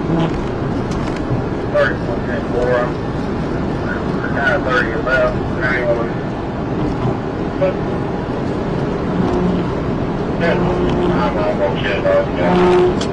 30.4. Kind of 30 left. 91. I'm almost shut off now.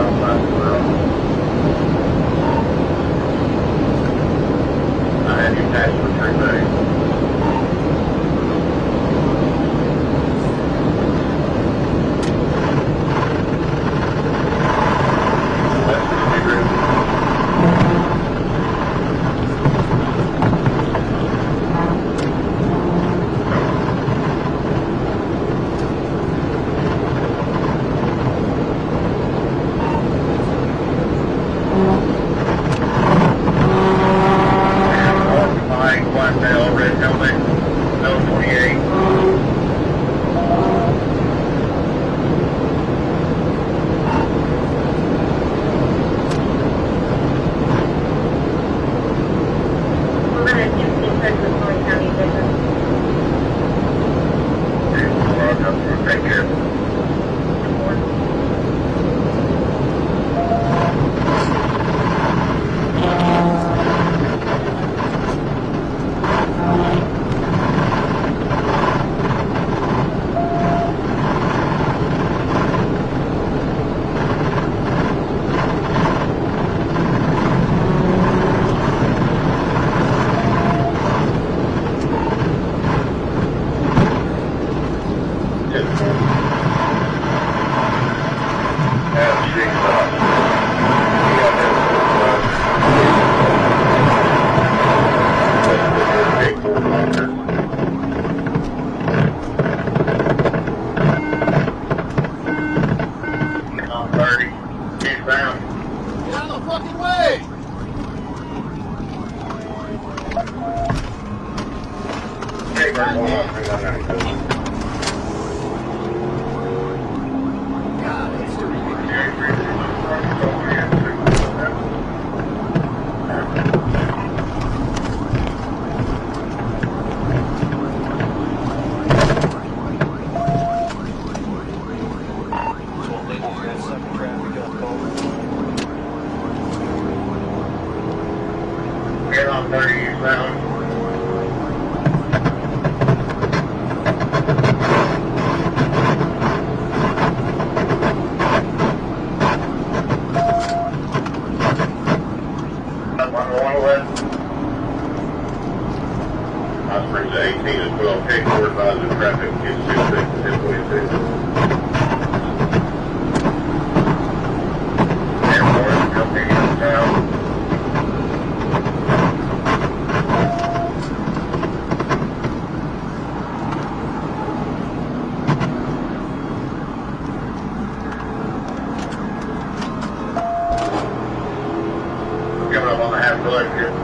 I had you pass for 3 days. Take care. Get on 30 eastbound. Osprey's 18 is 12. Take forward advisor traffic is 26 and 22. Airport, coming in town. Coming up on the half left here.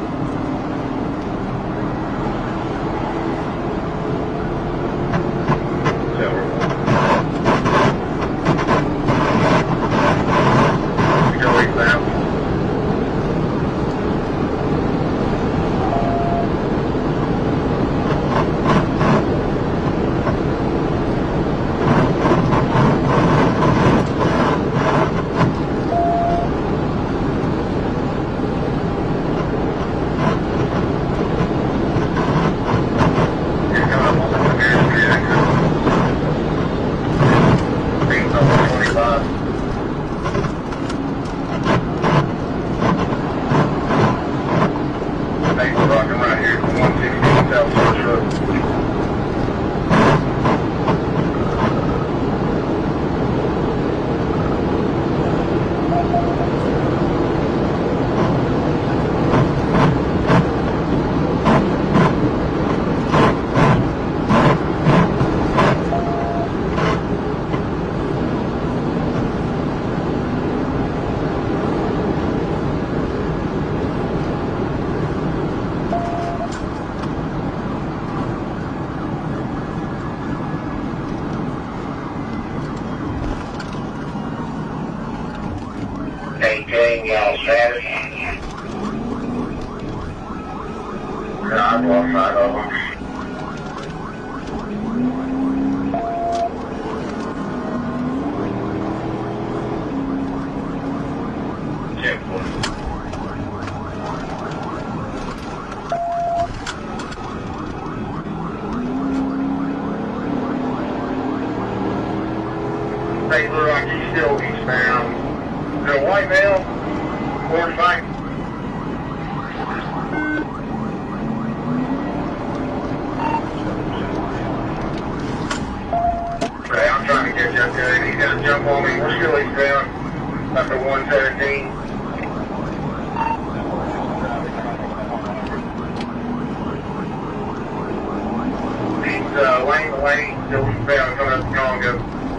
Maintain y'all status. I've lost sight of them. Check for it. Paper, I can still eastbound. Whiteville, Ford Bank. Okay, I'm trying to get you up there. He's gonna jump on me. We're still eastbound up to 117. Lane to lane, still eastbound coming up to Congo.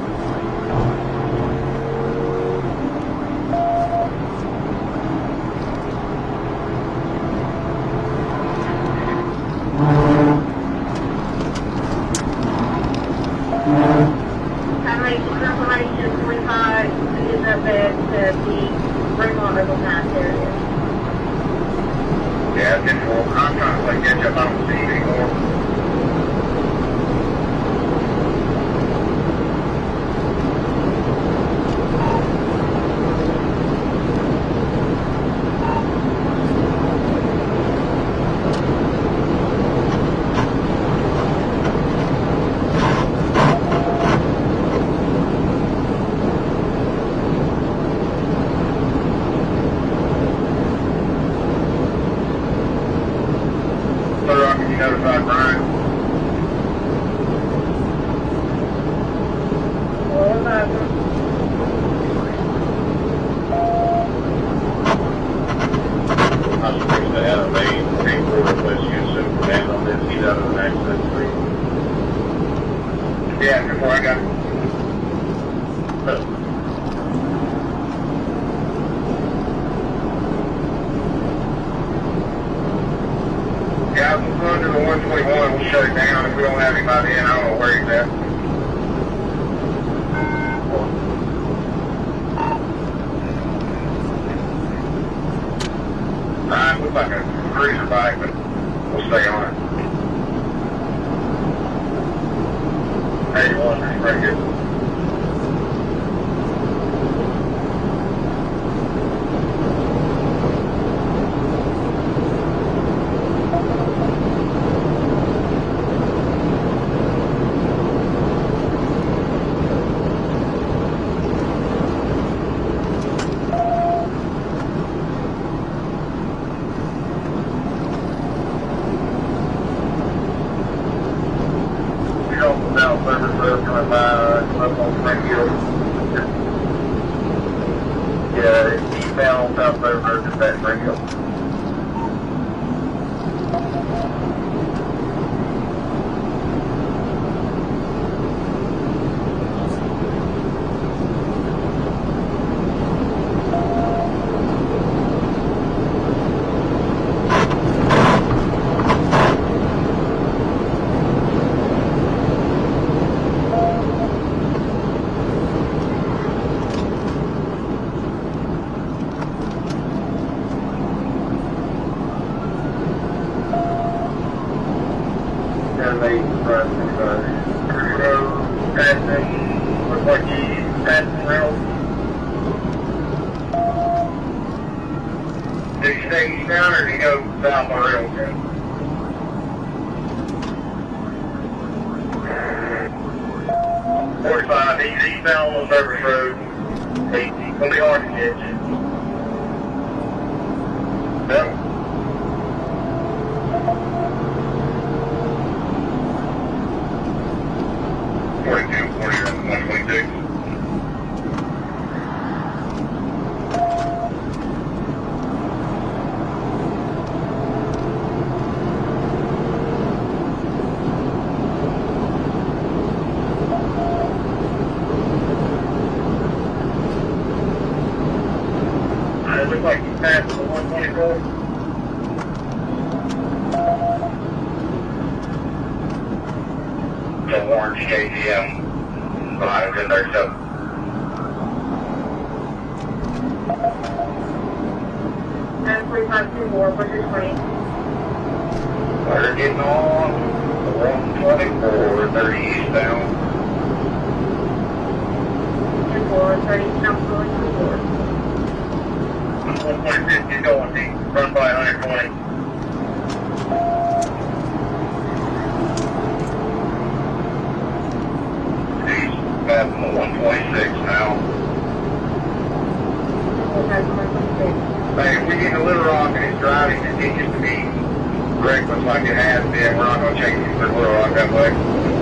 Confirmation 25 is up at the Fremont River Pass area. Yeah, it's difficult. I'm trying to play catch up. I don't see it anymore. Notified Brian. I'm supposed to have a report with you superman on this. He's out of an accident street. Yeah, before I got Yeah, we'll go to the 121. We'll shut it down. If we don't have anybody in, I don't know where he's at. Looks like a cruiser bike, but we'll stay on it. 81, that's pretty good. South Service Road coming by, up on Spring Hill. Yeah, eastbound on South Service Road, just at Spring Hill. Did he stay eastbound or did he go south on railroad? He's eastbound on Service Road. He's gonna be hard to catch. Yep. 42, 126. It looks like he's passed the 124. The orange KTM. But I was in there, so. And 4524, which is 20. They're getting on the 124, 30 eastbound. 24, 30, I'm going 24. 150 going deep, run by 120. He's passing the 126 now. 126. Hey, if we get in Little Rock and it's driving and it continues to be reckless like it has been, we're not going to change it for Little Rock that way.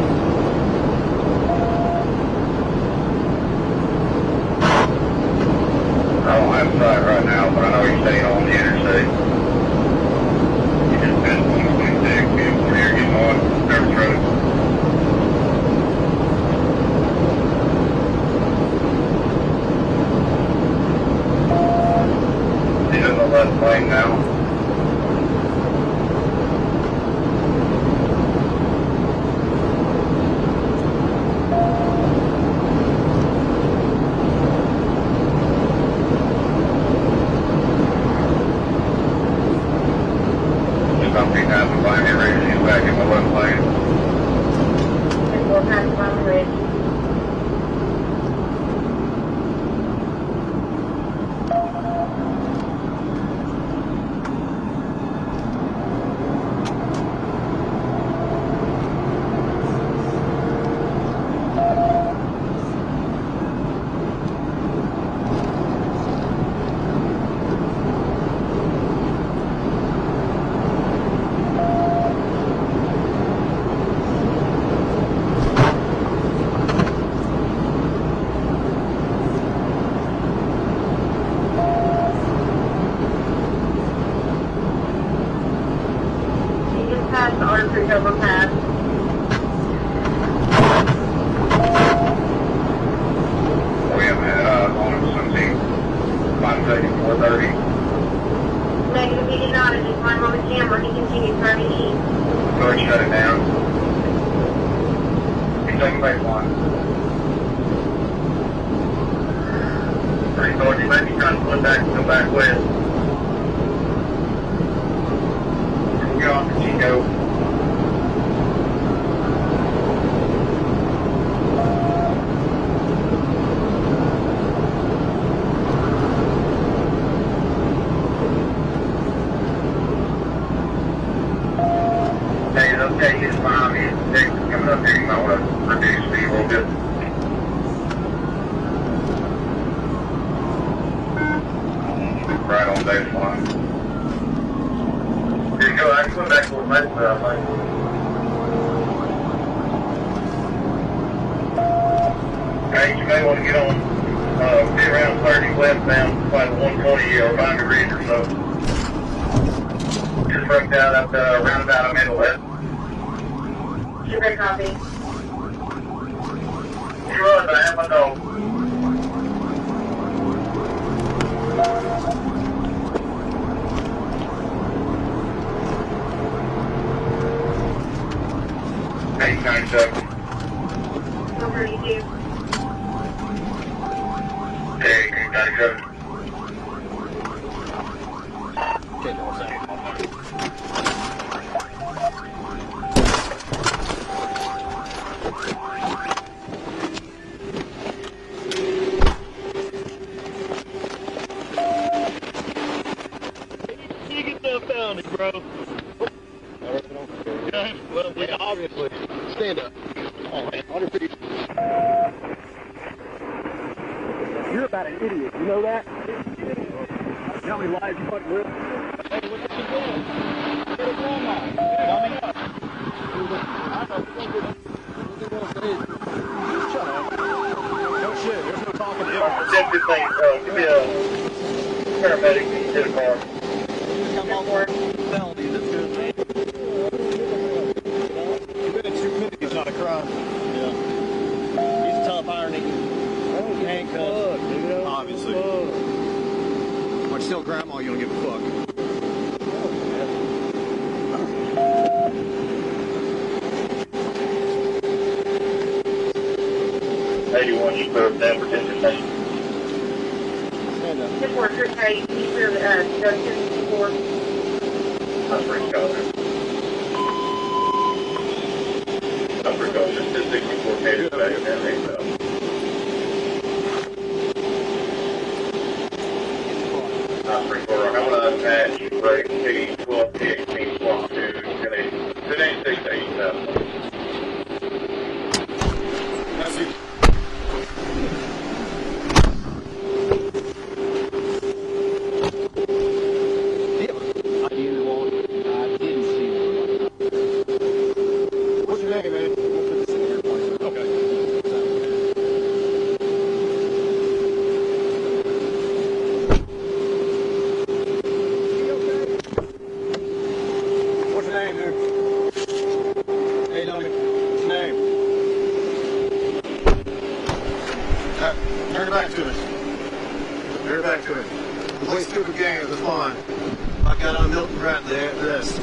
I don't have sight right now, but I know he's staying on the interstate. He just passed 126, being over here getting on Service Road. He's in the left lane now. Something has to find it, ready. He's back in the left lane. And we'll pass on the ridge. Pass the Artery overpass. We have on something 430. Negative, he did not. It's just one on the camera. He continues driving east. Go ahead and shut it down. He's taking base one. Pretty good. You might be trying to flip back and go back west. Get off the Chico. Hey, it's okay. It's behind me. It's coming up here. You might want to reduce speed a little bit. Right on baseline. Here you go. I can go back to the left side, I think. Hey, you may want to get on, be around 30 westbound, by the 120 or Boundary Ridge or so. Just right down up roundabout middle left. Sugar copy. You run, but I have my dog. Eight, 97. 132. Hey, 97. Okay, no, sorry. You get that found it, bro. Yeah, well, yeah, obviously. Stand up. Oh, man. 100 feet. You're about an idiot. You know that? You know how many lives you fucking live? Hey, what you doing? Get a phone line. Coming up. I know. Shut up. No shit. There's no talking to you. Send this thing, give me a paramedic to the car. Come on, work. Penalties. That's good, man. Committed stupidity is not a crime. Yeah. He's tough ironing. Handcuffs. Obviously. But still, Grandma, you don't give a fuck. Hey, you want you put up that pretend thing? Stand up. This worker, hey, he's here, Justin, 4. That's pretty good. That's pretty good. Just 64 pages back in there, so. That's pretty cool. I'm going to attach break T 12 T 18 block to 1086 87. That's it. Play stupid games, it's fun. I got on Milton right there, this.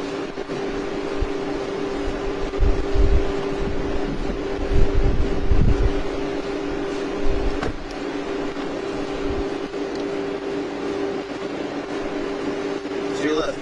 To your left.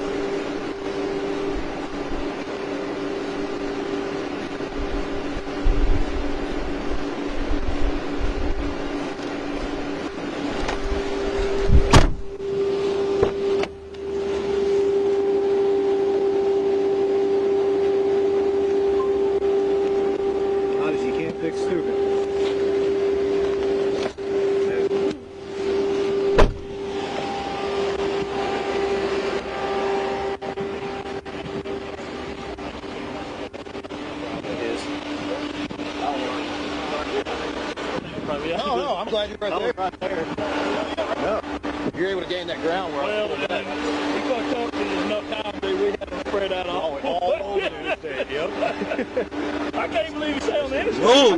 Honestly, you can't fix stupid. No, I'm glad you're right there. Right there. No, you're able to gain that ground where Well, we fucked up because there's enough time that we had to spread out all over the state. Yep. I can't believe you say on the interstate. Boom!